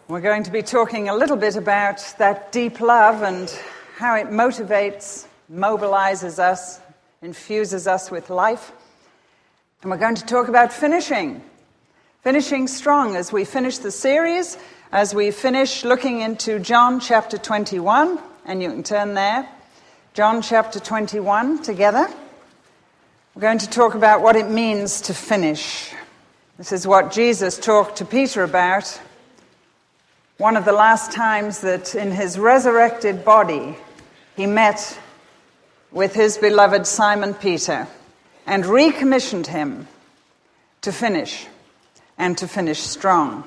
We're going to be talking a little bit about that deep love and how it motivates, mobilizes us, infuses us with life. And we're going to talk about finishing strong as we finish the series, as we finish looking into John chapter 21, and you can turn there, John chapter 21 together. We're going to talk about what it means to finish. This is what Jesus talked to Peter about. One of the last times that in his resurrected body he met with his beloved Simon Peter and recommissioned him to finish and to finish strong.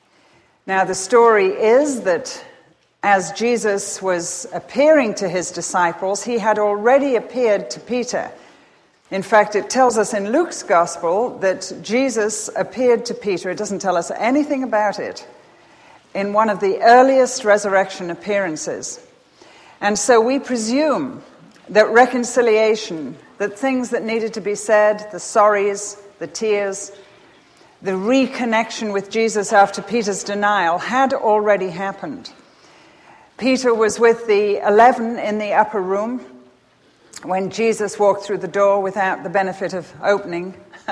Now the story is that as Jesus was appearing to his disciples, he had already appeared to Peter. In fact, it tells us in Luke's gospel that Jesus appeared to Peter. It doesn't tell us anything about it. In one of the earliest resurrection appearances. And so we presume that reconciliation, that things that needed to be said, the sorries, the tears, the reconnection with Jesus after Peter's denial had already happened. Peter was with the 11 in the upper room when Jesus walked through the door without the benefit of opening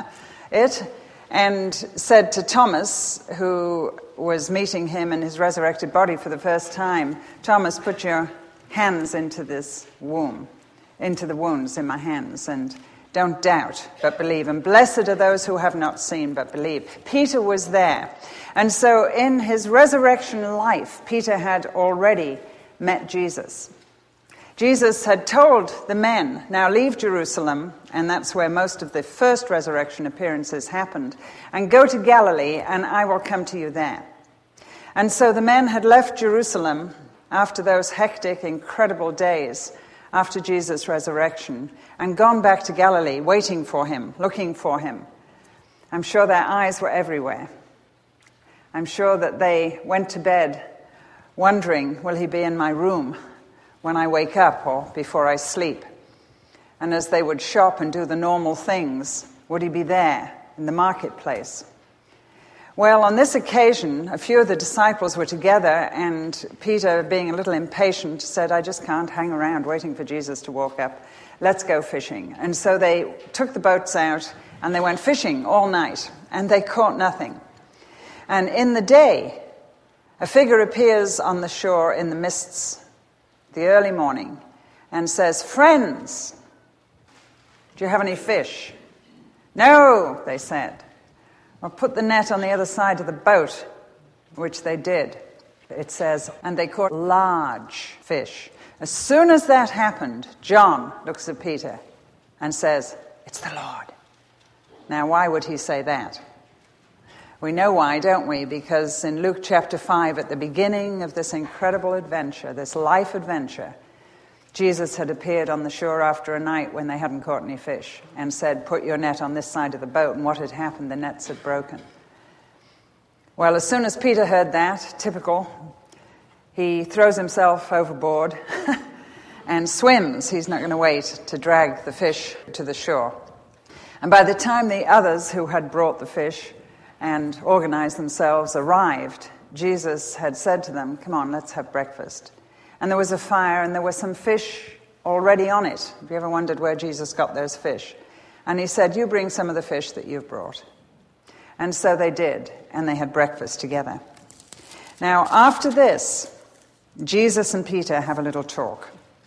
it, and said to Thomas, who was meeting him in his resurrected body for the first time, Thomas, put your hands into this womb, into the wounds in my hands, and don't doubt, but believe. And blessed are those who have not seen, but believe. Peter was there. And so in his resurrection life, Peter had already met Jesus. Jesus had told the men, now leave Jerusalem, and that's where most of the first resurrection appearances happened, and go to Galilee, and I will come to you there. And so the men had left Jerusalem after those hectic, incredible days after Jesus' resurrection, and gone back to Galilee, waiting for him, looking for him. I'm sure their eyes were everywhere. I'm sure that they went to bed wondering, will he be in my room when I wake up or before I sleep? And as they would shop and do the normal things, would he be there in the marketplace? Well, on this occasion, a few of the disciples were together, and Peter, being a little impatient, said, I just can't hang around waiting for Jesus to walk up. Let's go fishing. And so they took the boats out, and they went fishing all night, and they caught nothing. And in the day, a figure appears on the shore in the mists, the early morning, and says, friends, do you have any fish? No, they said. Well, put the net on the other side of the boat, which they did. It says, and they caught large fish. As soon as that happened, John looks at Peter and says, it's the Lord. Now, why would he say that? We know why, don't we? Because in Luke chapter 5, at the beginning of this incredible adventure, this life adventure, Jesus had appeared on the shore after a night when they hadn't caught any fish and said, put your net on this side of the boat. And what had happened? The nets had broken. Well, as soon as Peter heard that, typical, he throws himself overboard and swims. He's not going to wait to drag the fish to the shore. And by the time the others who had brought the fish and organized themselves arrived, Jesus had said to them, come on, let's have breakfast. And there was a fire, and there were some fish already on it. Have you ever wondered where Jesus got those fish? And he said, you bring some of the fish that you've brought. And so they did, and they had breakfast together. Now, after this, Jesus and Peter have a little talk.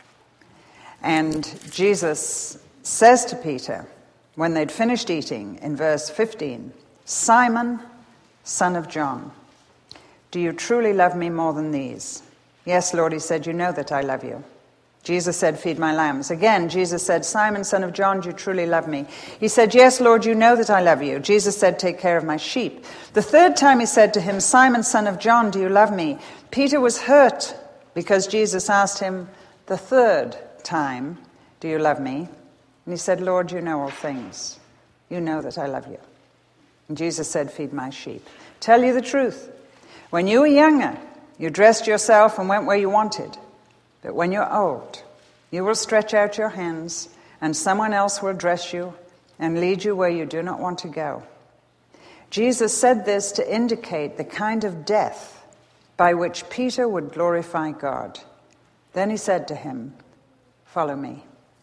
And Jesus says to Peter, when they'd finished eating, in verse 15, Simon, son of John, do you truly love me more than these? Yes, Lord, he said, you know that I love you. Jesus said, feed my lambs. Again, Jesus said, Simon, son of John, do you truly love me? He said, yes, Lord, you know that I love you. Jesus said, take care of my sheep. The third time he said to him, Simon, son of John, do you love me? Peter was hurt because Jesus asked him the third time, do you love me? And he said, Lord, you know all things. You know that I love you. And Jesus said, feed my sheep. Tell you the truth. When you were younger, you dressed yourself and went where you wanted. But when you're old, you will stretch out your hands, and someone else will dress you and lead you where you do not want to go. Jesus said this to indicate the kind of death by which Peter would glorify God. Then he said to him, "Follow me."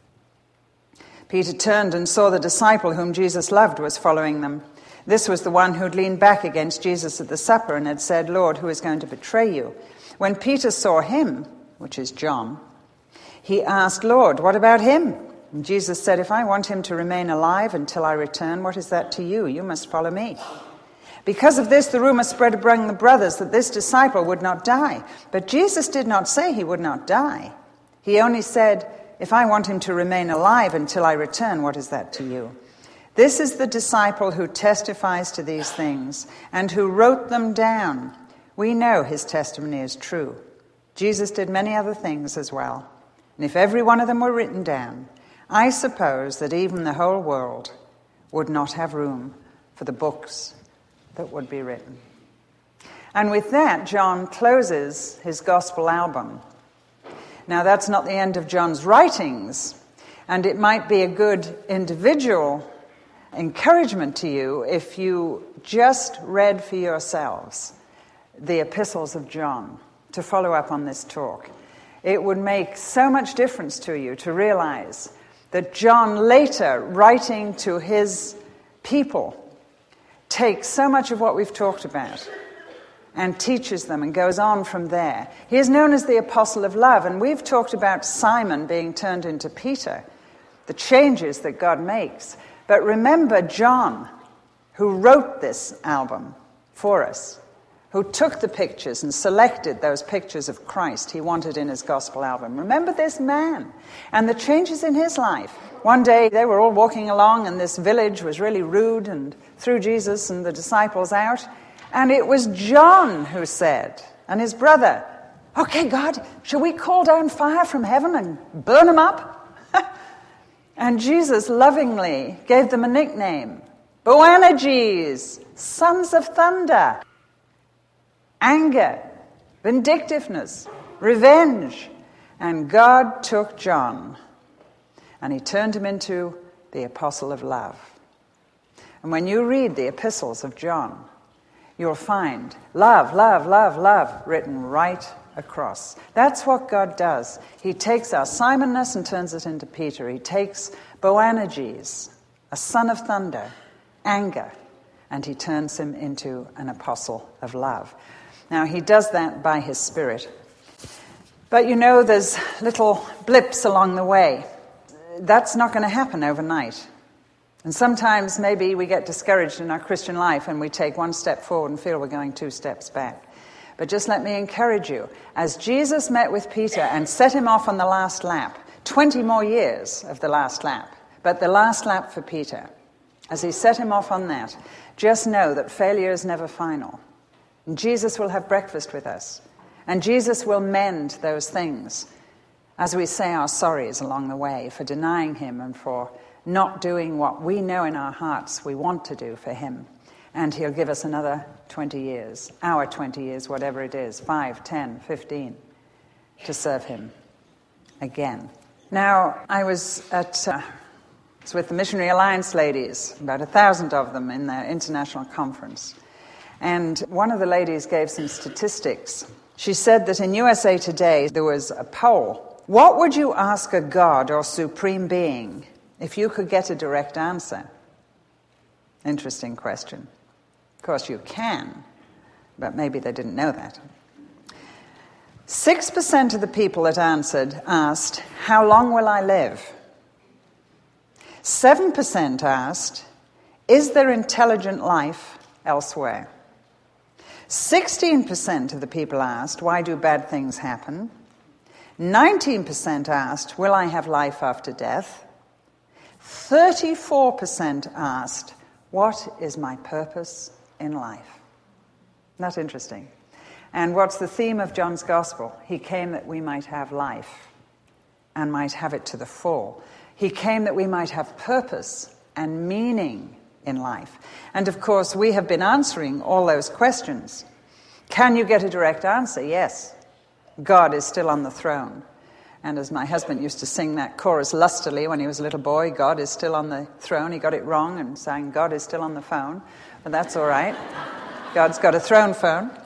Peter turned and saw the disciple whom Jesus loved was following them. This was the one who'd leaned back against Jesus at the supper and had said, "Lord, who is going to betray you?" When Peter saw him, which is John, he asked, "Lord, what about him?" And Jesus said, "If I want him to remain alive until I return, what is that to you? You must follow me." Because of this, the rumor spread among the brothers that this disciple would not die. But Jesus did not say he would not die. He only said, "If I want him to remain alive until I return, what is that to you?" This is the disciple who testifies to these things and who wrote them down. We know his testimony is true. Jesus did many other things as well. And if every one of them were written down, I suppose that even the whole world would not have room for the books that would be written. And with that, John closes his gospel album. Now, that's not the end of John's writings, and it might be a good individual encouragement to you if you just read for yourselves the epistles of John to follow up on this talk. It would make so much difference to you to realize that John later, writing to his people, takes so much of what we've talked about and teaches them and goes on from there. He is known as the Apostle of Love, and we've talked about Simon being turned into Peter, the changes that God makes. But remember John, who wrote this album for us, who took the pictures and selected those pictures of Christ he wanted in his gospel album. Remember this man and the changes in his life. One day they were all walking along and this village was really rude and threw Jesus and the disciples out. And it was John who said, and his brother, "Okay, God, shall we call down fire from heaven and burn them up?" And Jesus lovingly gave them a nickname, Boanerges, sons of thunder. Anger, vindictiveness, revenge. And God took John and he turned him into the Apostle of Love. And when you read the epistles of John, you'll find love, love, love, love written right across. That's what God does. He takes our Simonness and turns it into Peter. He takes Boanerges, a son of thunder, anger, and he turns him into an apostle of love. Now, he does that by his Spirit. But you know, there's little blips along the way. That's not going to happen overnight. And sometimes maybe we get discouraged in our Christian life and we take one step forward and feel we're going 2 steps back. But just let me encourage you. As Jesus met with Peter and set him off on the last lap, 20 more years of the last lap, but the last lap for Peter, as he set him off on that, just know that failure is never final. And Jesus will have breakfast with us. And Jesus will mend those things as we say our sorries along the way for denying him and for not doing what we know in our hearts we want to do for him. And he'll give us another 20 years, our 20 years, whatever it is, 5, 10, 15, to serve him again. Now, I was with the Missionary Alliance ladies, about 1,000 of them in their international conference. And one of the ladies gave some statistics. She said that in USA Today there was a poll. What would you ask a God or supreme being if you could get a direct answer? Interesting question. Of course you can, but maybe they didn't know that. 6% of the people that answered asked, "How long will I live?" 7% asked, "Is there intelligent life elsewhere?" 16% of the people asked, "Why do bad things happen?" 19% asked, "Will I have life after death?" 34% asked, "What is my purpose in life?" Isn't that interesting? And what's the theme of John's Gospel? He came that we might have life and might have it to the full. He came that we might have purpose and meaning in life. And of course, we have been answering all those questions. Can you get a direct answer? Yes. God is still on the throne. And as my husband used to sing that chorus lustily when he was a little boy, God is still on the throne. He got it wrong and sang God is still on the phone. But that's all right. God's got a throne phone.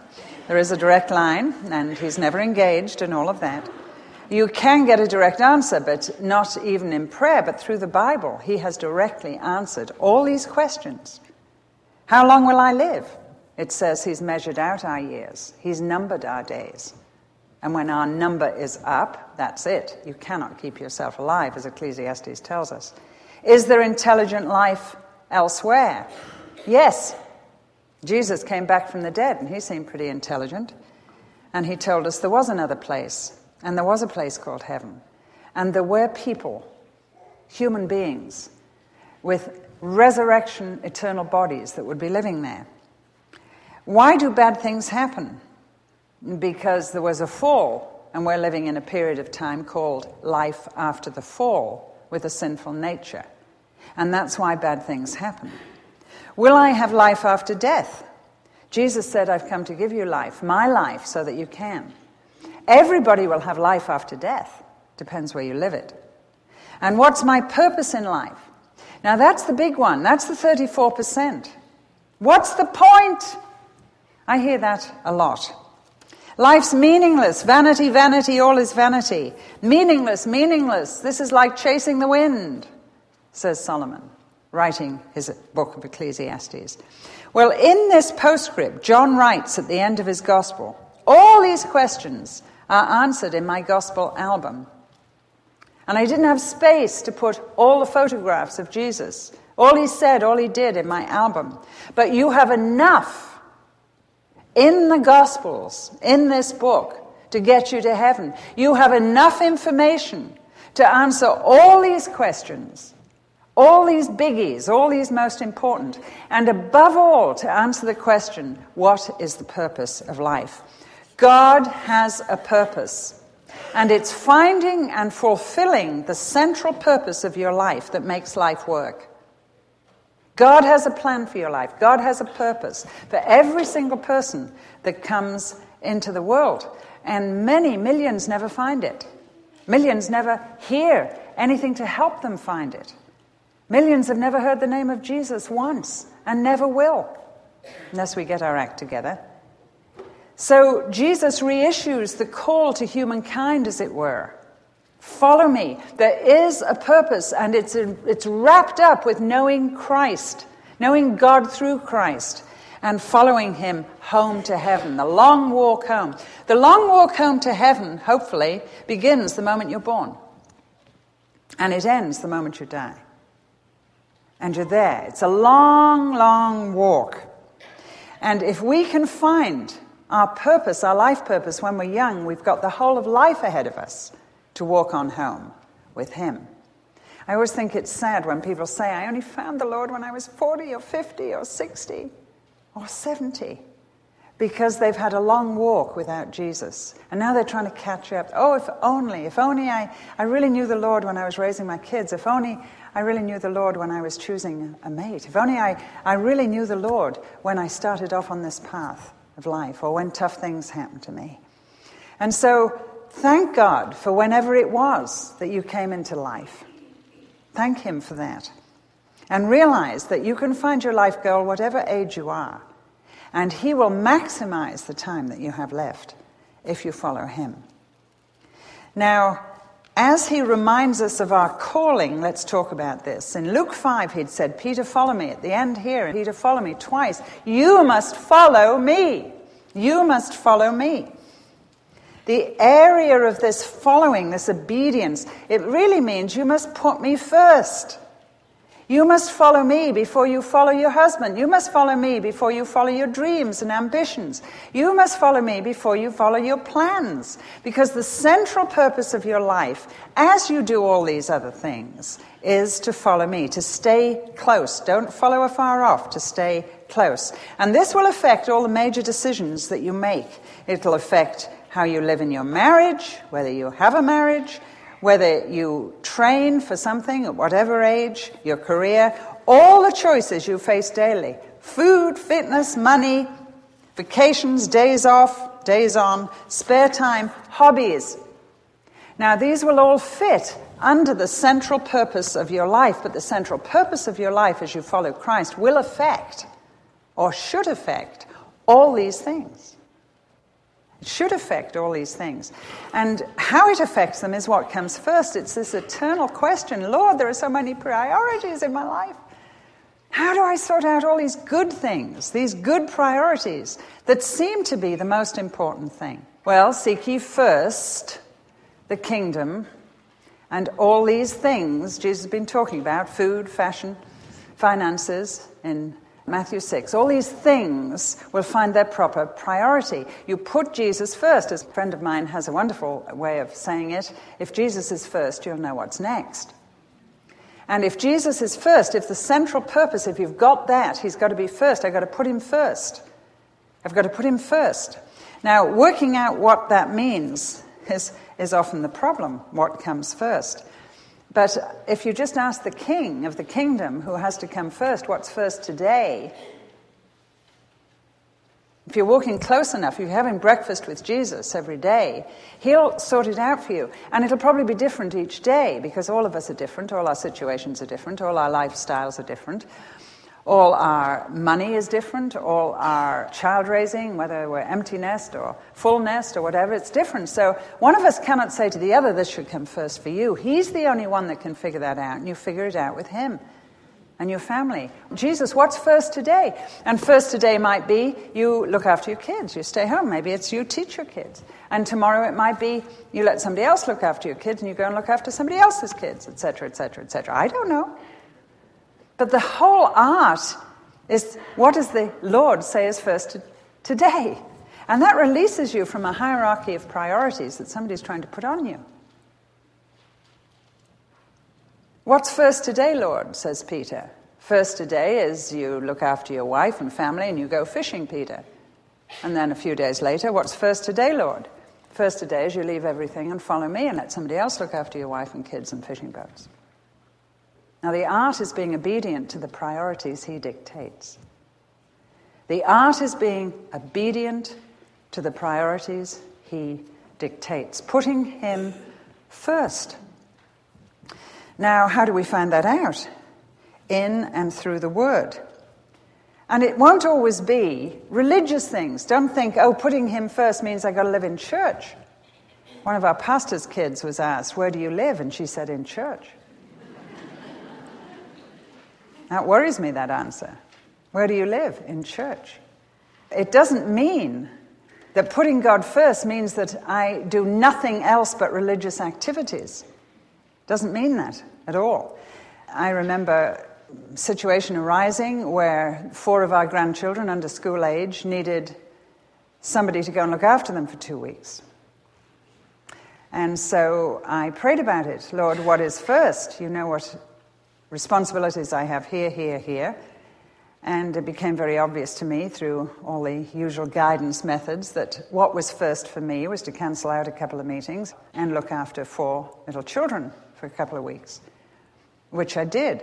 There is a direct line, and he's never engaged and all of that. You can get a direct answer, but not even in prayer, but through the Bible. He has directly answered all these questions. How long will I live? It says he's measured out our years. He's numbered our days. And when our number is up, that's it. You cannot keep yourself alive, as Ecclesiastes tells us. Is there intelligent life elsewhere? Yes. Jesus came back from the dead, and he seemed pretty intelligent. And he told us there was another place, and there was a place called heaven. And there were people, human beings, with resurrection, eternal bodies that would be living there. Why do bad things happen? Because there was a fall, and we're living in a period of time called life after the fall, with a sinful nature. And that's why bad things happen. Will I have life after death? Jesus said, I've come to give you life, my life, so that you can. Everybody will have life after death. Depends where you live it. And what's my purpose in life? Now that's the big one. That's the 34%. What's the point? I hear that a lot. Life's meaningless. Vanity, vanity, all is vanity. Meaningless, meaningless. This is like chasing the wind, says Solomon, writing his book of Ecclesiastes. Well, in this postscript, John writes at the end of his gospel, all these questions are answered in my gospel album. And I didn't have space to put all the photographs of Jesus, all he said, all he did in my album. But you have enough in the Gospels, in this book, to get you to heaven. You have enough information to answer all these questions, all these biggies, all these most important, and above all, to answer the question, what is the purpose of life? God has a purpose, and it's finding and fulfilling the central purpose of your life that makes life work. God has a plan for your life. God has a purpose for every single person that comes into the world. And many, millions never find it. Millions never hear anything to help them find it. Millions have never heard the name of Jesus once and never will, unless we get our act together. So Jesus reissues the call to humankind, as it were. Follow me. There is a purpose, and it's wrapped up with knowing Christ, knowing God through Christ, and following him home to heaven, the long walk home. The long walk home to heaven, hopefully, begins the moment you're born, and it ends the moment you die. And you're there. It's a long, long walk. And if we can find our purpose, our life purpose, when we're young, we've got the whole of life ahead of us to walk on home with him. I always think it's sad when people say, I only found the Lord when I was 40 or 50 or 60 or 70, because they've had a long walk without Jesus. And now they're trying to catch up. Oh, if only I really knew the Lord when I was raising my kids. If only I really knew the Lord when I was choosing a mate. If only I really knew the Lord when I started off on this path of life, or when tough things happened to me. And so, thank God for whenever it was that you came into life. Thank him for that. And realize that you can find your life goal whatever age you are. And he will maximize the time that you have left if you follow him. Now, as he reminds us of our calling, let's talk about this. In Luke 5, he'd said, Peter, follow me. At the end here, Peter, follow me twice. You must follow me. You must follow me. The area of this following, this obedience, it really means you must put me first. You must follow me before you follow your husband. You must follow me before you follow your dreams and ambitions. You must follow me before you follow your plans. Because the central purpose of your life, as you do all these other things, is to follow me, to stay close. Don't follow afar off, to stay close. And this will affect all the major decisions that you make. It'll affect how you live in your marriage, whether you have a marriage, whether you train for something at whatever age, your career, all the choices you face daily. Food, fitness, money, vacations, days off, days on, spare time, hobbies. Now, these will all fit under the central purpose of your life, but the central purpose of your life as you follow Christ will affect, or should affect, all these things. should affect all these things. And how it affects them is what comes first. It's this eternal question, Lord, there are so many priorities in my life. How do I sort out all these good things, these good priorities that seem to be the most important thing? Well, seek ye first the kingdom, and all these things Jesus has been talking about, food, fashion, finances, in Matthew 6, all these things will find their proper priority. You put Jesus first. As a friend of mine has a wonderful way of saying it, if Jesus is first, you'll know what's next. And if Jesus is first, if the central purpose, if you've got that, he's got to be first. I've got to put him first. I've got to put him first. Now, working out what that means is often the problem, what comes first. But if you just ask the king of the kingdom who has to come first, what's first today? If you're walking close enough, if you're having breakfast with Jesus every day, he'll sort it out for you. And it'll probably be different each day because all of us are different, all our situations are different, all our lifestyles are different. All our money is different, all our child raising, whether we're empty nest or full nest or whatever, it's different. So one of us cannot say to the other, this should come first for you. He's the only one that can figure that out, and you figure it out with him and your family. Jesus, what's first today? And first today might be you look after your kids, you stay home. Maybe it's you teach your kids. And tomorrow it might be you let somebody else look after your kids and you go and look after somebody else's kids, etc., etc., etc. I don't know. But the whole art is, what does the Lord say is first today? And that releases you from a hierarchy of priorities that somebody's trying to put on you. What's first today, Lord, says Peter. First today is you look after your wife and family and you go fishing, Peter. And then a few days later, what's first today, Lord? First today is you leave everything and follow me and let somebody else look after your wife and kids and fishing boats. Now, the art is being obedient to the priorities he dictates. The art is being obedient to the priorities he dictates, putting him first. Now, how do we find that out? In and through the Word. And it won't always be religious things. Don't think, putting him first means I've got to live in church. One of our pastor's kids was asked, where do you live? And she said, in church. That worries me, that answer. Where do you live? In church. It doesn't mean that putting God first means that I do nothing else but religious activities. It doesn't mean that at all. I remember a situation arising where 4 of our grandchildren under school age needed somebody to go and look after them for 2 weeks. And so I prayed about it. Lord, what is first? You know what responsibilities I have here, here, here. And it became very obvious to me through all the usual guidance methods that what was first for me was to cancel out a couple of meetings and look after 4 little children for a couple of weeks, which I did.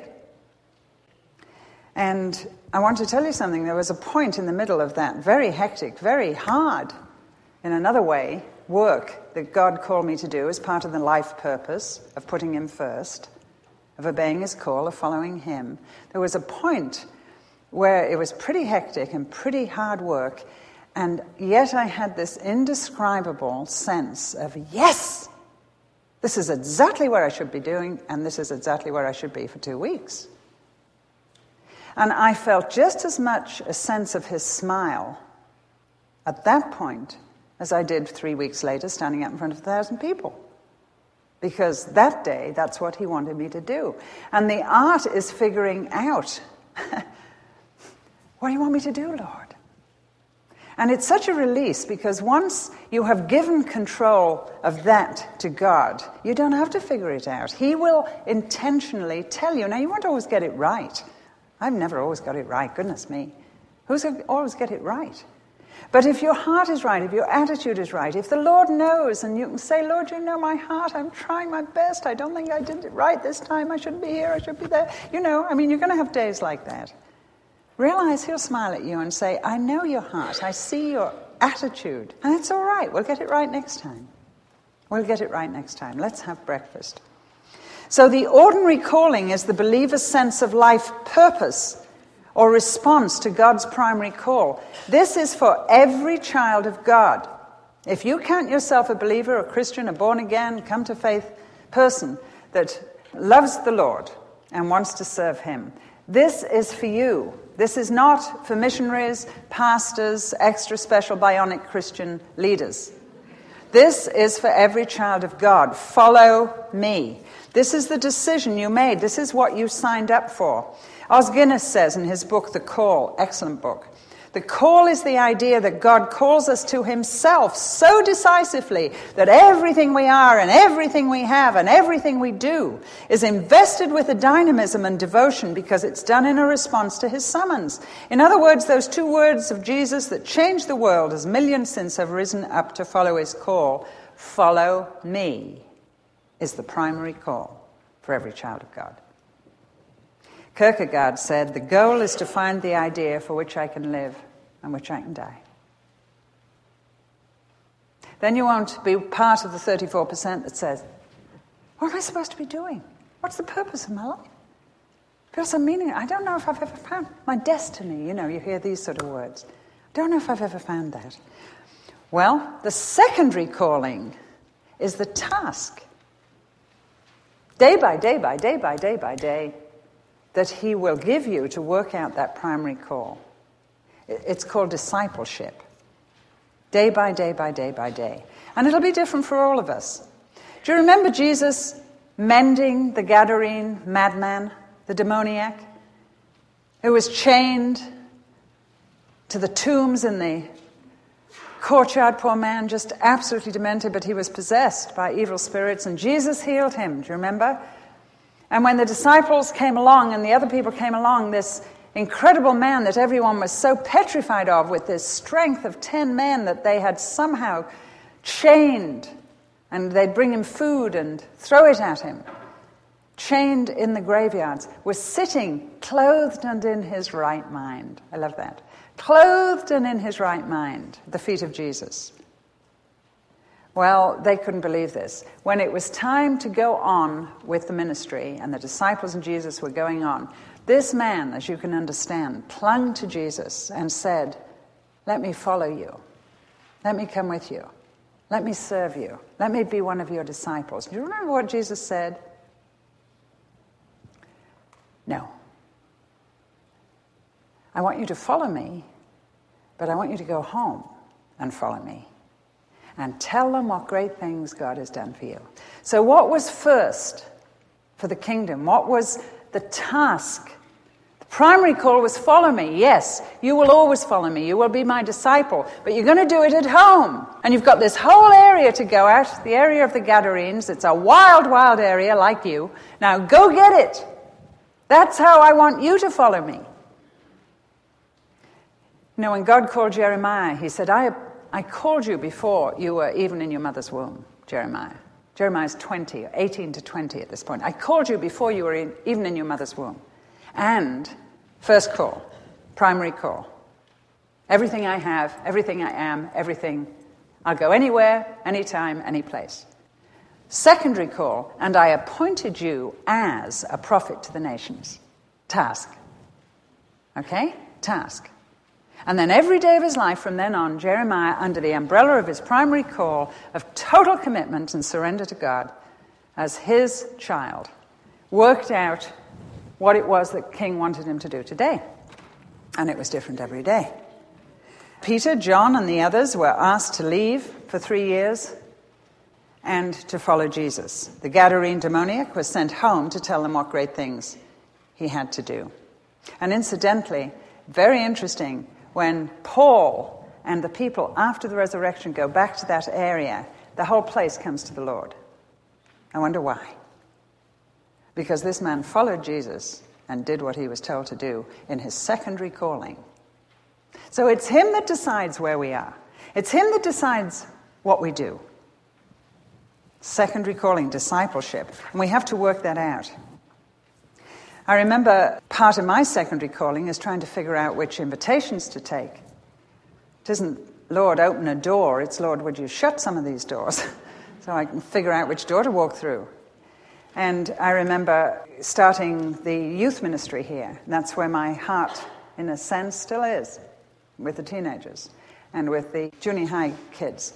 And I want to tell you something. There was a point in the middle of that very hectic, very hard, in another way, work that God called me to do as part of the life purpose of putting him first, of obeying his call, of following him. There was a point where it was pretty hectic and pretty hard work, and yet I had this indescribable sense of, yes, this is exactly what I should be doing, and this is exactly where I should be for 2 weeks. And I felt just as much a sense of his smile at that point as I did 3 weeks later standing up in front of 1,000 people. Because that day, that's what he wanted me to do. And the art is figuring out, what do you want me to do, Lord? And it's such a release, because once you have given control of that to God, you don't have to figure it out. He will intentionally tell you. Now, you won't always get it right. I've never always got it right, goodness me. Who's going to always get it right? But if your heart is right, if your attitude is right, if the Lord knows, and you can say, Lord, you know my heart, I'm trying my best, I don't think I did it right this time, I should be here, I should be there. You're going to have days like that. Realize he'll smile at you and say, I know your heart, I see your attitude, and it's all right, we'll get it right next time. We'll get it right next time. Let's have breakfast. So the ordinary calling is the believer's sense of life purpose or response to God's primary call. This is for every child of God. If you count yourself a believer, a Christian, a born-again, come-to-faith person that loves the Lord and wants to serve him, this is for you. This is not for missionaries, pastors, extra special bionic Christian leaders. This is for every child of God. Follow me. This is the decision you made. This is what you signed up for. Os Guinness says in his book, The Call, excellent book, the call is the idea that God calls us to himself so decisively that everything we are and everything we have and everything we do is invested with a dynamism and devotion because it's done in a response to his summons. In other words, those two words of Jesus that changed the world as millions since have risen up to follow his call, follow me, is the primary call for every child of God. Kierkegaard said, the goal is to find the idea for which I can live and which I can die. Then you won't be part of the 34% that says, what am I supposed to be doing? What's the purpose of my life? Feels some meaning. I don't know if I've ever found my destiny. You know, you hear these sort of words. I don't know if I've ever found that. Well, the secondary calling is the task. Day by day by day by day by day, that he will give you to work out that primary call. It's called discipleship. Day by day by day by day. And it'll be different for all of us. Do you remember Jesus mending the Gadarene madman, the demoniac, who was chained to the tombs in the courtyard, poor man, just absolutely demented, but he was possessed by evil spirits, and Jesus healed him, do you remember? And when the disciples came along and the other people came along, this incredible man that everyone was so petrified of with this strength of 10 men that they had somehow chained, and they'd bring him food and throw it at him, chained in the graveyards, was sitting clothed and in his right mind. I love that. Clothed and in his right mind, at the feet of Jesus. Well, they couldn't believe this. When it was time to go on with the ministry, and the disciples and Jesus were going on, this man, as you can understand, clung to Jesus and said, let me follow you. Let me come with you. Let me serve you. Let me be one of your disciples. Do you remember what Jesus said? No. I want you to follow me, but I want you to go home and follow me. And tell them what great things God has done for you. So what was first for the kingdom? What was the task? The primary call was follow me. Yes, you will always follow me. You will be my disciple. But you're going to do it at home. And you've got this whole area to go out, the area of the Gadarenes. It's a wild, wild area like you. Now go get it. That's how I want you to follow me. You know, when God called Jeremiah, he said, I called you before you were even in your mother's womb, Jeremiah. Jeremiah's 20, 18 to 20 at this point. I called you before you were even in your mother's womb. And first call, primary call. Everything I have, everything I am, everything, I'll go anywhere, anytime, any place. Secondary call, and I appointed you as a prophet to the nations. Task. Okay? Task. And then every day of his life from then on, Jeremiah, under the umbrella of his primary call of total commitment and surrender to God, as his child, worked out what it was that King wanted him to do today. And it was different every day. Peter, John, and the others were asked to leave for 3 years and to follow Jesus. The Gadarene demoniac was sent home to tell them what great things he had to do. And incidentally, very interesting, when Paul and the people after the resurrection go back to that area, the whole place comes to the Lord. I wonder why. Because this man followed Jesus and did what he was told to do in his secondary calling. So it's him that decides where we are. It's him that decides what we do. Secondary calling, discipleship. And we have to work that out. I remember part of my secondary calling is trying to figure out which invitations to take. It isn't, Lord, open a door. It's, Lord, would you shut some of these doors so I can figure out which door to walk through. And I remember starting the youth ministry here. That's where my heart, in a sense, still is, with the teenagers and with the junior high kids.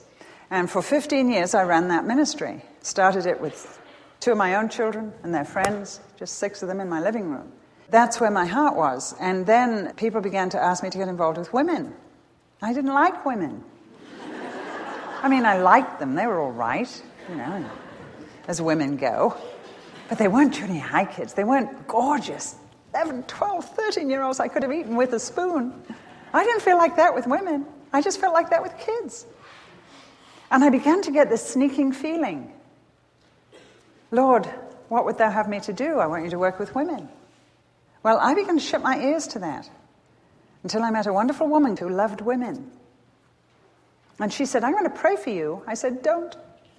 And for 15 years, I ran that ministry. Started it with 2 of my own children and their friends, just 6 of them in my living room. That's where my heart was. And then people began to ask me to get involved with women. I didn't like women. I mean, I liked them. They were all right, as women go. But they weren't junior high kids. They weren't gorgeous 11, 12, 13-year-olds I could have eaten with a spoon. I didn't feel like that with women. I just felt like that with kids. And I began to get this sneaking feeling. Lord, what would thou have me to do? I want you to work with women. Well, I began to shut my ears to that until I met a wonderful woman who loved women. And she said, I'm going to pray for you. I said, don't.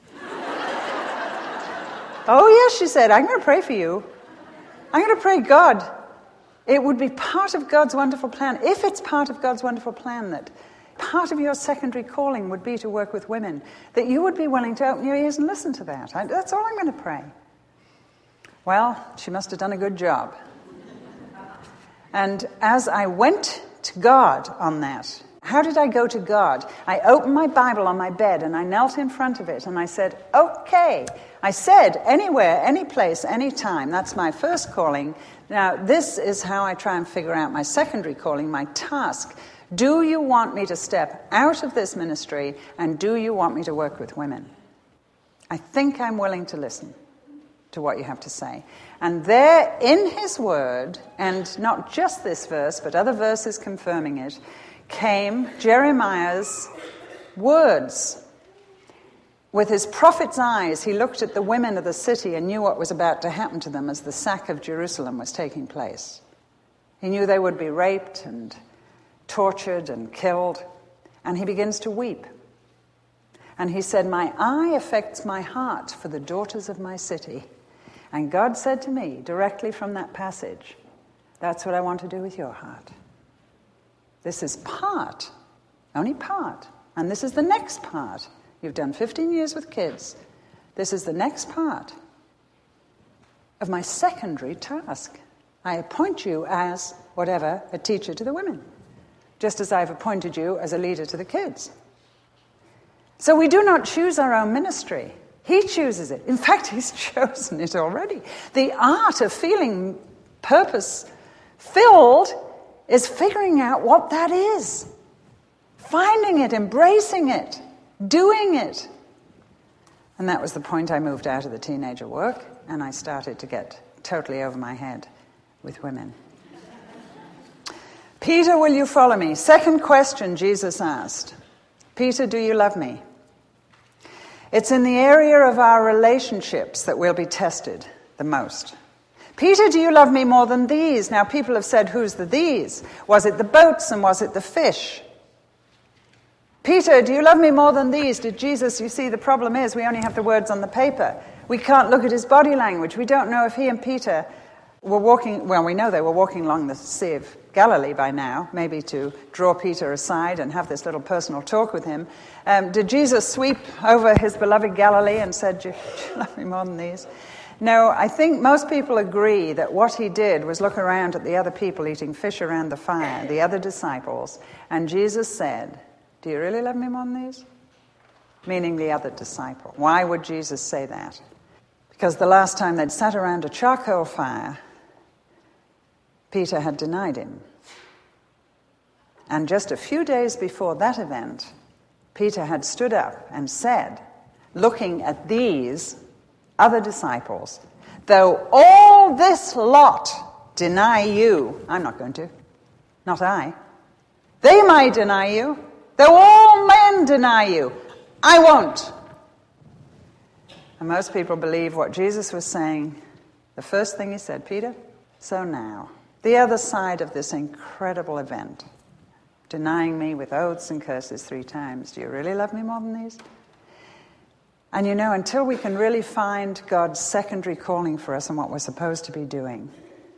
Oh, yes, she said, I'm going to pray for you. I'm going to pray God. It would be part of God's wonderful plan, if it's part of God's wonderful plan, that part of your secondary calling would be to work with women, that you would be willing to open your ears and listen to that. That's all I'm going to pray. Well, she must have done a good job. And as I went to God on that, how did I go to God? I opened my Bible on my bed and I knelt in front of it and I said, okay. I said, anywhere, any place, any time. That's my first calling. Now, this is how I try and figure out my secondary calling, my task. Do you want me to step out of this ministry, and do you want me to work with women? I think I'm willing to listen to what you have to say. And there in his word, and not just this verse, but other verses confirming it, came Jeremiah's words. With his prophet's eyes, he looked at the women of the city and knew what was about to happen to them as the sack of Jerusalem was taking place. He knew they would be raped and tortured and killed, and he begins to weep. And he said, my eye affects my heart for the daughters of my city. And God said to me, directly from that passage, that's what I want to do with your heart. This is part, only part, and this is the next part. You've done 15 years with kids. This is the next part of my secondary task. I appoint you as, whatever, a teacher to the women, just as I've appointed you as a leader to the kids. So we do not choose our own ministry. He chooses it. In fact, he's chosen it already. The art of feeling purpose-filled is figuring out what that is. Finding it, embracing it, doing it. And that was the point I moved out of the teenager work, and I started to get totally over my head with women. Peter, will you follow me? Second question Jesus asked. Peter, do you love me? It's in the area of our relationships that we'll be tested the most. Peter, do you love me more than these? Now, people have said, who's the these? Was it the boats and was it the fish? Peter, do you love me more than these? Did Jesus, you see, the problem is we only have the words on the paper. We can't look at his body language. We don't know if he and Peter were walking, well, we know they were walking along the Sea of Galilee by now, maybe to draw Peter aside and have this little personal talk with him. Did Jesus sweep over his beloved Galilee and said, do you love me more than these? No, I think most people agree that what he did was look around at the other people eating fish around the fire, the other disciples, and Jesus said, do you really love me more than these? Meaning the other disciple. Why would Jesus say that? Because the last time they'd sat around a charcoal fire, Peter had denied him. And just a few days before that event, Peter had stood up and said, looking at these other disciples, though all this lot deny you, I'm not going to, not I. They might deny you, though all men deny you, I won't. And most people believe what Jesus was saying. The first thing he said, Peter, so now, the other side of this incredible event, denying me with oaths and curses 3 times, do you really love me more than these? And you know, until we can really find God's secondary calling for us and what we're supposed to be doing,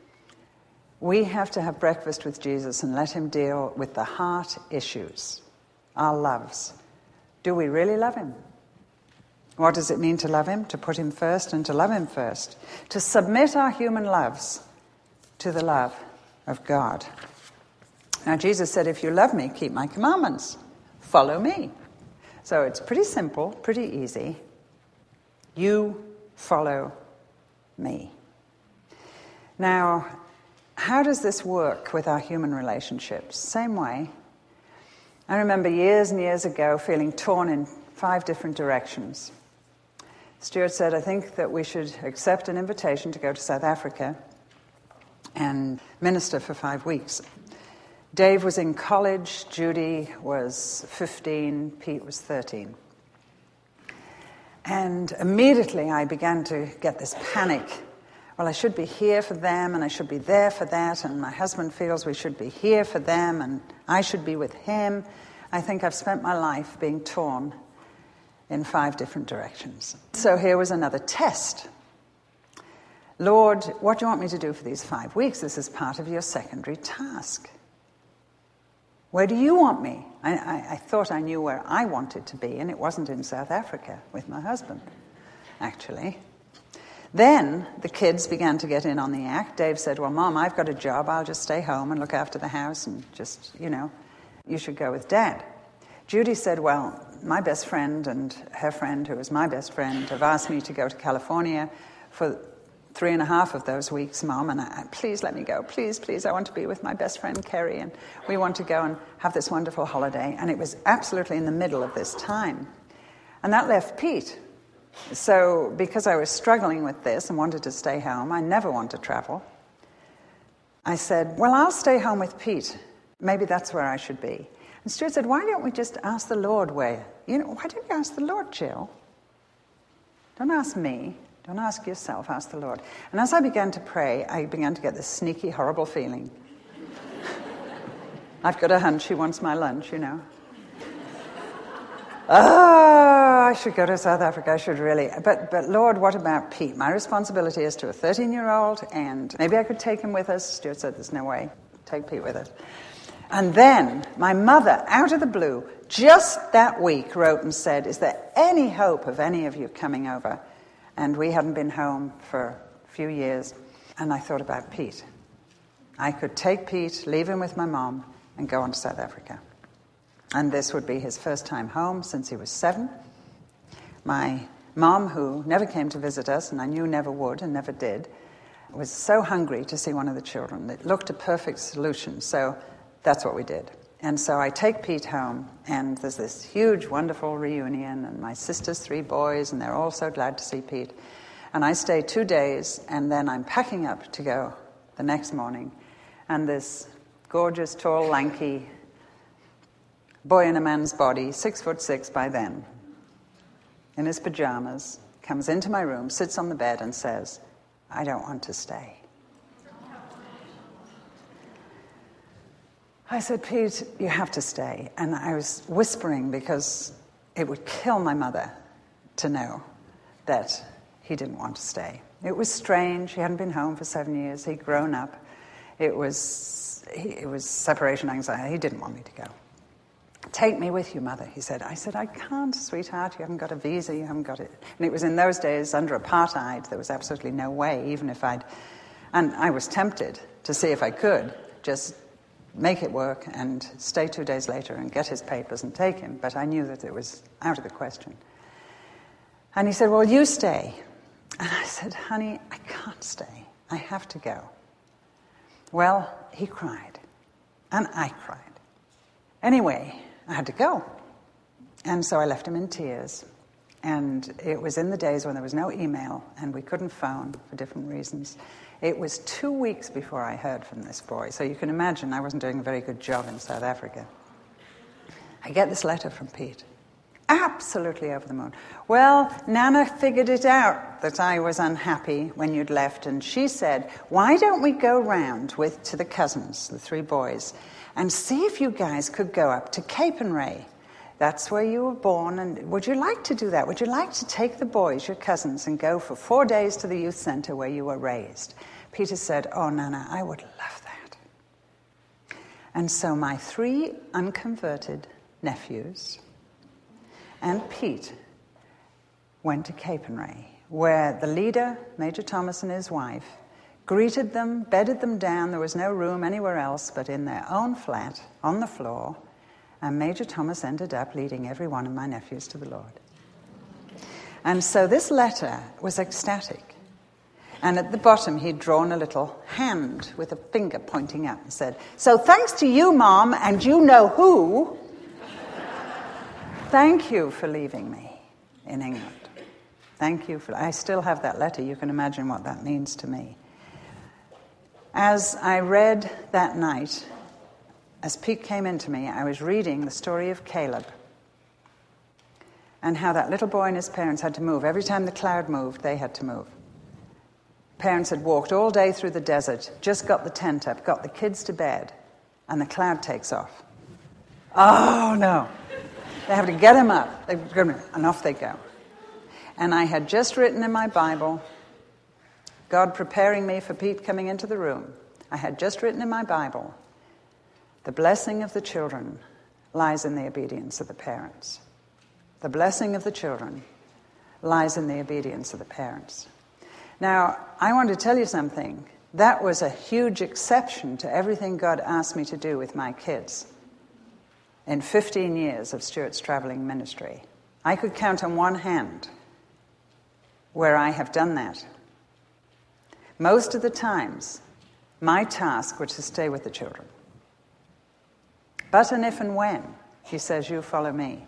we have to have breakfast with Jesus and let him deal with the heart issues, our loves. Do we really love him? What does it mean to love him? To put him first and to love him first. To submit our human loves to the love of God. Now, Jesus said, if you love me, keep my commandments. Follow me. So it's pretty simple, pretty easy. You follow me. Now, how does this work with our human relationships? Same way. I remember years and years ago feeling torn in 5 different directions. Stuart said, I think that we should accept an invitation to go to South Africa and minister for 5 weeks. Dave was in college, Judy was 15, Pete was 13. And immediately I began to get this panic. Well, I should be here for them, and I should be there for that, and my husband feels we should be here for them, and I should be with him. I think I've spent my life being torn in 5 different directions. So here was another test. Lord, what do you want me to do for these 5 weeks? This is part of your secondary task. Where do you want me? I thought I knew where I wanted to be, and it wasn't in South Africa with my husband, actually. Then the kids began to get in on the act. Dave said, well, Mom, I've got a job. I'll just stay home and look after the house and just, you should go with Dad. Judy said, well, my best friend and her friend, who was my best friend, have asked me to go to California for 3.5 of those weeks, Mom, and please let me go. Please, please, I want to be with my best friend, Kerry, and we want to go and have this wonderful holiday. And it was absolutely in the middle of this time. And that left Pete. So because I was struggling with this and wanted to stay home, I never want to travel, I said, well, I'll stay home with Pete. Maybe that's where I should be. And Stuart said, why don't we just ask the Lord where? Why don't you ask the Lord, Jill? Don't ask me. Don't ask yourself. Ask the Lord. And as I began to pray, I began to get this sneaky, horrible feeling. I've got a hunch he wants my lunch, Oh, I should go to South Africa. I should really. But Lord, what about Pete? My responsibility is to a 13-year-old, and maybe I could take him with us. Stuart said, there's no way. Take Pete with us. And then my mother, out of the blue, just that week, wrote and said, is there any hope of any of you coming over? And we hadn't been home for a few years. And I thought about Pete. I could take Pete, leave him with my mom, and go on to South Africa. And this would be his first time home since he was 7. My mom, who never came to visit us, and I knew never would and never did, was so hungry to see one of the children. It looked a perfect solution, so that's what we did. And so I take Pete home, and there's this huge, wonderful reunion, and my sister's 3 boys, and they're all so glad to see Pete. And I stay 2 days, and then I'm packing up to go the next morning. And this gorgeous, tall, lanky boy in a man's body, 6'6" by then, in his pajamas, comes into my room, sits on the bed, and says, I don't want to stay. I said, Pete, you have to stay. And I was whispering because it would kill my mother to know that he didn't want to stay. It was strange. He hadn't been home for 7 years. He'd grown up. It was separation anxiety. He didn't want me to go. Take me with you, Mother, he said. I said, I can't, sweetheart. You haven't got a visa. You haven't got it. And it was in those days under apartheid. There was absolutely no way, even if I'd... And I was tempted to see if I could just make it work and stay 2 days later and get his papers and take him. But I knew that it was out of the question. And he said, well, you stay. And I said, honey, I can't stay. I have to go. Well, he cried. And I cried. Anyway, I had to go. And so I left him in tears. And it was in the days when there was no email and we couldn't phone for different reasons. It was 2 weeks before I heard from this boy. So you can imagine I wasn't doing a very good job in South Africa. I get this letter from Pete. Absolutely over the moon. Well, Nana figured it out that I was unhappy when you'd left. And she said, why don't we go round to the cousins, the 3 boys, and see if you guys could go up to Capernwray. That's where you were born, and would you like to do that? Would you like to take the boys, your cousins, and go for 4 days to the youth center where you were raised? Peter said, oh, Nana, I would love that. And so my 3 unconverted nephews and Pete went to Capernwray, where the leader, Major Thomas, and his wife greeted them, bedded them down. There was no room anywhere else but in their own flat on the floor. And Major Thomas ended up leading every one of my nephews to the Lord. And so this letter was ecstatic. And at the bottom, he'd drawn a little hand with a finger pointing up and said, "So thanks to you, Mom, and you know who, thank you for leaving me in England. Thank you for..." I still have that letter. You can imagine what that means to me. As I read that night, as Pete came into me, I was reading the story of Caleb and how that little boy and his parents had to move. Every time the cloud moved, they had to move. Parents had walked all day through the desert, just got the tent up, got the kids to bed, and the cloud takes off. Oh, no. They have to get him up, and off they go. And I had just written in my Bible, God preparing me for Pete coming into the room, I had just written in my Bible, the blessing of the children lies in the obedience of the parents. The blessing of the children lies in the obedience of the parents. Now, I want to tell you something. That was a huge exception to everything God asked me to do with my kids. In 15 years of Stuart's traveling ministry, I could count on one hand where I have done that. Most of the times, my task was to stay with the children. But and if and when he says, "You follow me,"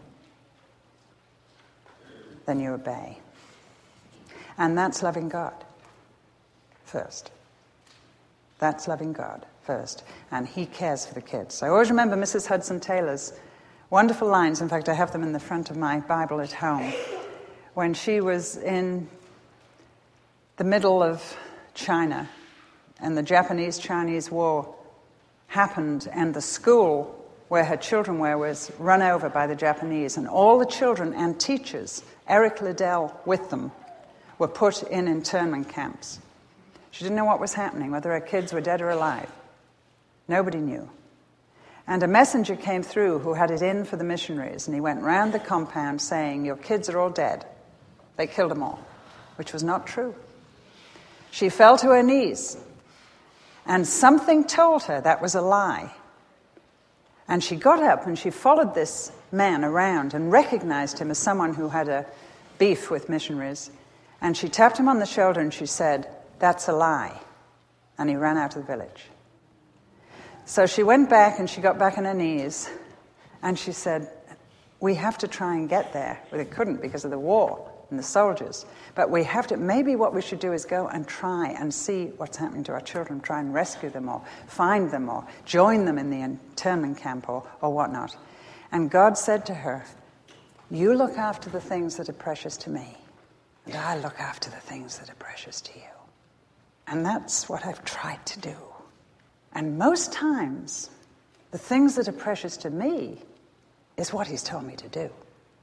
then you obey. And that's loving God first. That's loving God first. And he cares for the kids. I always remember Mrs. Hudson Taylor's wonderful lines. In fact, I have them in the front of my Bible at home. When she was in the middle of China and the Japanese-Chinese War happened and the school where her children were was run over by the Japanese, and all the children and teachers, Eric Liddell with them, were put in internment camps. She didn't know what was happening, whether her kids were dead or alive. Nobody knew. And a messenger came through who had it in for the missionaries, and he went round the compound saying, "Your kids are all dead. They killed them all," which was not true. She fell to her knees, and something told her that was a lie. And she got up and she followed this man around and recognized him as someone who had a beef with missionaries. And she tapped him on the shoulder and she said, "That's a lie." And he ran out of the village. So she went back and she got back on her knees and she said, "We have to try and get there." Well, they couldn't because of the war and the soldiers. But we have to, maybe what we should do is go and try and see what's happening to our children, try and rescue them or find them or join them in the internment camp or whatnot. And God said to her, "You look after the things that are precious to me, and I look after the things that are precious to you." And that's what I've tried to do. And most times, the things that are precious to me is what he's told me to do.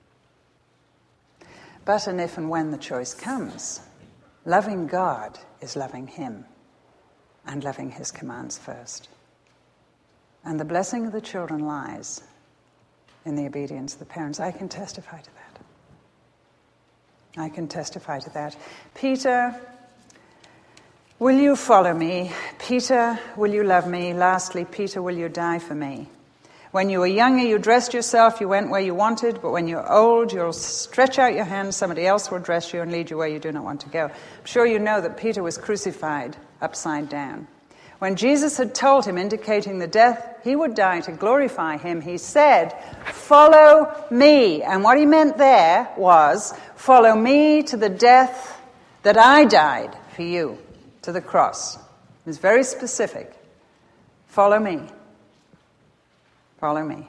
But and if and when the choice comes, loving God is loving him and loving his commands first. And the blessing of the children lies in the obedience of the parents. I can testify to that. I can testify to that. "Peter, will you follow me? Peter, will you love me? Lastly, Peter, will you die for me? When you were younger, you dressed yourself, you went where you wanted, but when you're old, you'll stretch out your hand, somebody else will dress you and lead you where you do not want to go." I'm sure you know that Peter was crucified upside down. When Jesus had told him, indicating the death he would die to glorify him, he said, "Follow me." And what he meant there was, follow me to the death that I died for you, to the cross. It was very specific. Follow me. Follow me.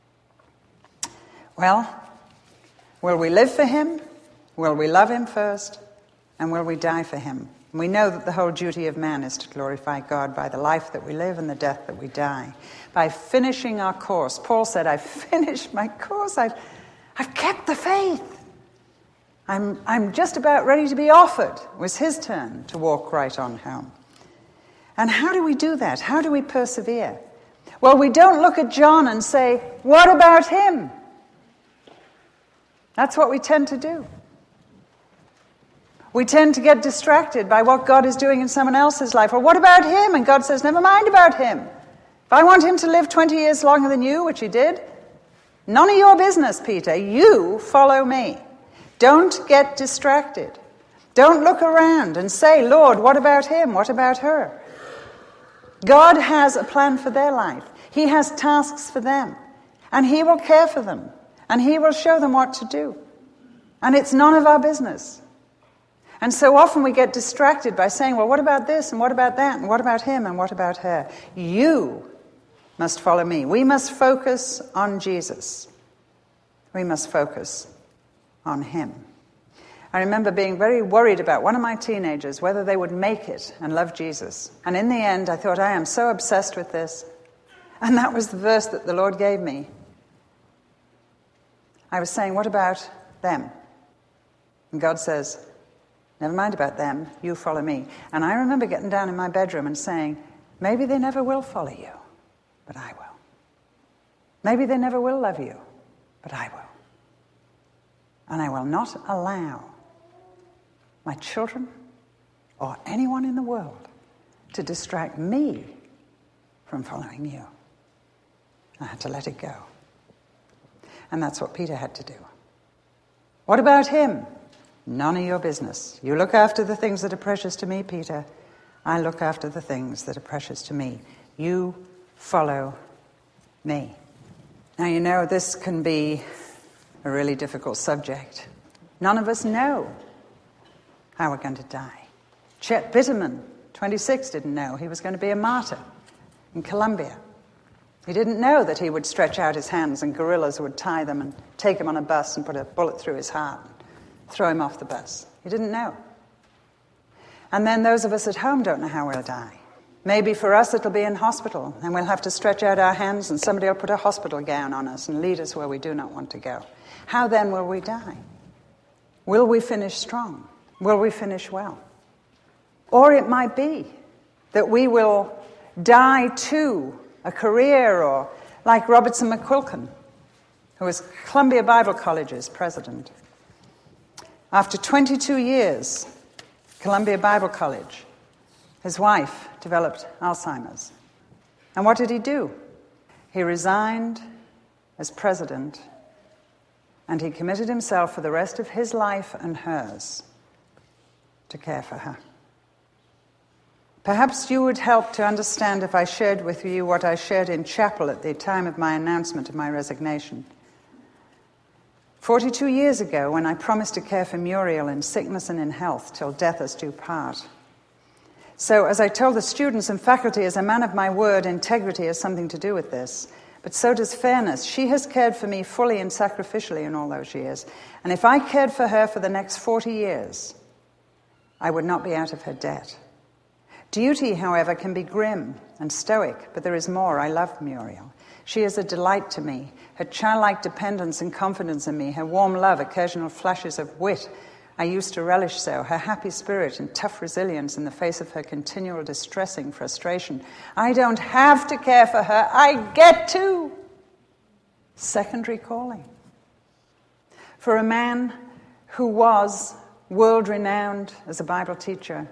Well, will we live for him? Will we love him first? And will we die for him? We know that the whole duty of man is to glorify God by the life that we live and the death that we die. By finishing our course. Paul said, "I've finished my course. I've kept the faith. I'm just about ready to be offered." It was his turn to walk right on home. And how do we do that? How do we persevere? Well, we don't look at John and say, "What about him?" That's what we tend to do. We tend to get distracted by what God is doing in someone else's life. Or what about him? And God says, "Never mind about him. If I want him to live 20 years longer than you," which he did, None of your business, Peter. You follow me. Don't get distracted. Don't look around and say, Lord, what about him? What about her? God has a plan for their life. He has tasks for them. And he will care for them. And he will show them what to do. And it's none of our business. And so often we get distracted by saying, well, what about this? And what about that? And what about him? And what about her? You must follow me. We must focus on Jesus. We must focus on him. I remember being very worried about one of my teenagers, whether they would make it and love Jesus. And in the end, I thought, I am so obsessed with this. And that was the verse that the Lord gave me. I was saying, what about them? And God says, never mind about them, you follow me. And I remember getting down in my bedroom and saying, maybe they never will follow you, but I will. Maybe they never will love you, but I will. And I will not allow my children or anyone in the world to distract me from following you. I had to let it go. And that's what Peter had to do. What about him? None of your business. You look after the things that are precious to me, Peter. I look after the things that are precious to me. You follow me. Now, you know, this can be a really difficult subject. None of us know how we're going to die. Chet Bitterman, 26, didn't know he was going to be a martyr in Colombia. He didn't know that he would stretch out his hands and guerrillas would tie them and take him on a bus and put a bullet through his heart and throw him off the bus. He didn't know. And then those of us at home don't know how we'll die. Maybe for us it'll be in hospital and we'll have to stretch out our hands and somebody will put a hospital gown on us and lead us where we do not want to go. How then will we die? Will we finish strong? Will we finish well? Or it might be that we will die to a career, or like Robertson McQuilkin, who was Columbia Bible College's president. After 22 years, Columbia Bible College, his wife developed Alzheimer's. And what did he do? He resigned as president, and he committed himself for the rest of his life and hers to care for her. Perhaps you would help to understand if I shared with you what I shared in chapel at the time of my announcement of my resignation. 42 years ago, when I promised to care for Muriel in sickness and in health till death us do part. So, as I told the students and faculty, as a man of my word, integrity has something to do with this. But so does fairness. She has cared for me fully and sacrificially in all those years. And if I cared for her for the next 40 years, I would not be out of her debt. Duty, however, can be grim and stoic, but there is more. I love Muriel. She is a delight to me. Her childlike dependence and confidence in me, her warm love, occasional flashes of wit, I used to relish so, her happy spirit and tough resilience in the face of her continual distressing frustration. I don't have to care for her, I get to. Secondary calling. For a man who was world-renowned as a Bible teacher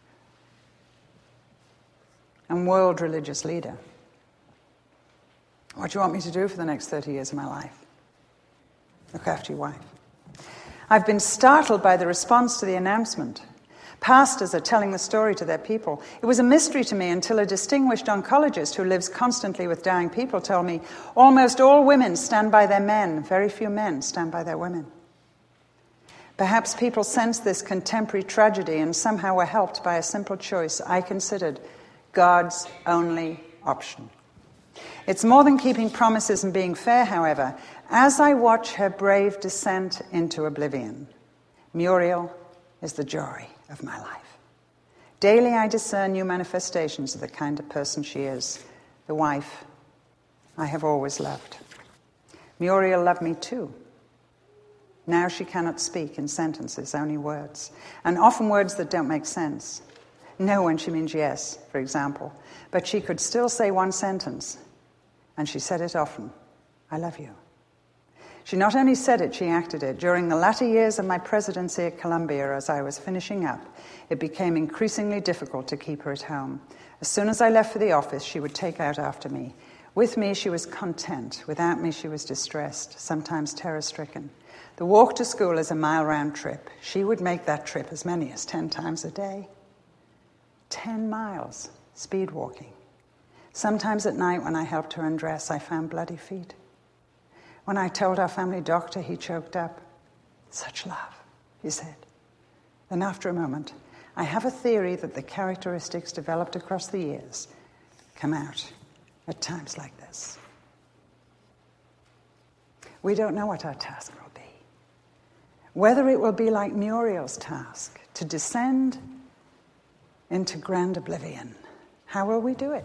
and world religious leader. What do you want me to do for the next 30 years of my life? Look after your wife. I've been startled by the response to the announcement. Pastors are telling the story to their people. It was a mystery to me until a distinguished oncologist who lives constantly with dying people told me, almost all women stand by their men, very few men stand by their women. Perhaps people sense this contemporary tragedy and somehow were helped by a simple choice I considered God's only option. It's more than keeping promises and being fair, however. As I watch her brave descent into oblivion, Muriel is the joy of my life. Daily I discern new manifestations of the kind of person she is, the wife I have always loved. Muriel loved me too. Now she cannot speak in sentences, only words, and often words that don't make sense. No when she means yes, for example, but she could still say one sentence, and she said it often, I love you. She not only said it, she acted it. During the latter years of my presidency at Columbia, as I was finishing up, it became increasingly difficult to keep her at home. As soon as I left for the office, she would take out after me. With me, she was content. Without me, she was distressed, sometimes terror-stricken. The walk to school is a mile-round trip. She would make that trip as many as 10 times a day. 10 miles, speed walking. Sometimes at night when I helped her undress, I found bloody feet. When I told our family doctor, he choked up. Such love, he said. Then after a moment, I have a theory that the characteristics developed across the years come out at times like this. We don't know what our task will be. Whether it will be like Muriel's task, to descend into grand oblivion. How will we do it?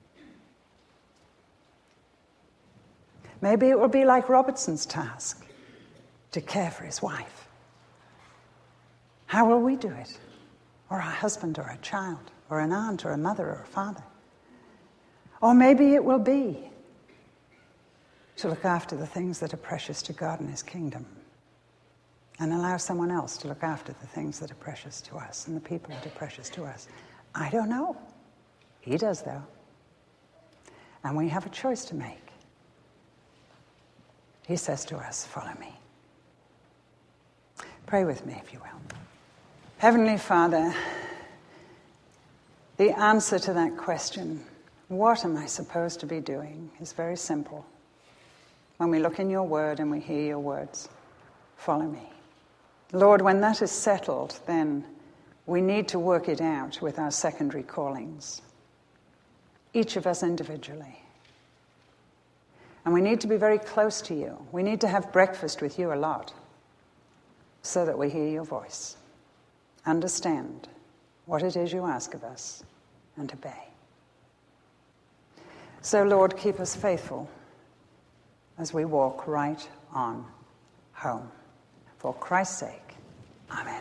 Maybe it will be like Robertson's task, to care for his wife. How will we do it? Or a husband or a child, or an aunt or a mother or a father. Or maybe it will be to look after the things that are precious to God and his kingdom, and allow someone else to look after the things that are precious to us and the people that are precious to us. I don't know. He does, though. And we have a choice to make. He says to us, follow me. Pray with me, if you will. Heavenly Father, the answer to that question, what am I supposed to be doing, is very simple. When we look in your word and we hear your words, follow me. Lord, when that is settled, then we need to work it out with our secondary callings, each of us individually. And we need to be very close to you. We need to have breakfast with you a lot so that we hear your voice, understand what it is you ask of us, and obey. So, Lord, keep us faithful as we walk right on home. For Christ's sake, amen.